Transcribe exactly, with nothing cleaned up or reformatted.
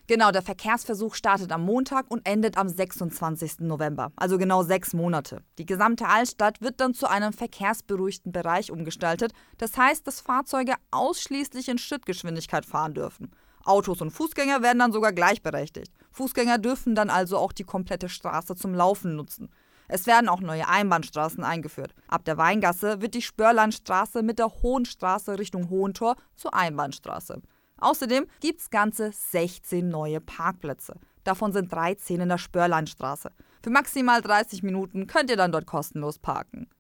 Genau, der Verkehrsversuch startet am Montag und endet am sechsundzwanzigsten November, also genau sechs Monate. Die gesamte Altstadt wird dann zu einem verkehrsberuhigten Bereich umgestaltet. Das heißt, dass Fahrzeuge ausschließlich in Schrittgeschwindigkeit fahren dürfen. Autos und Fußgänger werden dann sogar gleichberechtigt. Fußgänger dürfen dann also auch die komplette Straße zum Laufen nutzen. Es werden auch neue Einbahnstraßen eingeführt. Ab der Weingasse wird die Spörlandstraße mit der Hohenstraße Richtung Hohentor zur Einbahnstraße. Außerdem gibt es ganze sechzehn neue Parkplätze. Davon sind dreizehn in der Spörlandstraße. Für maximal dreißig Minuten könnt ihr dann dort kostenlos parken.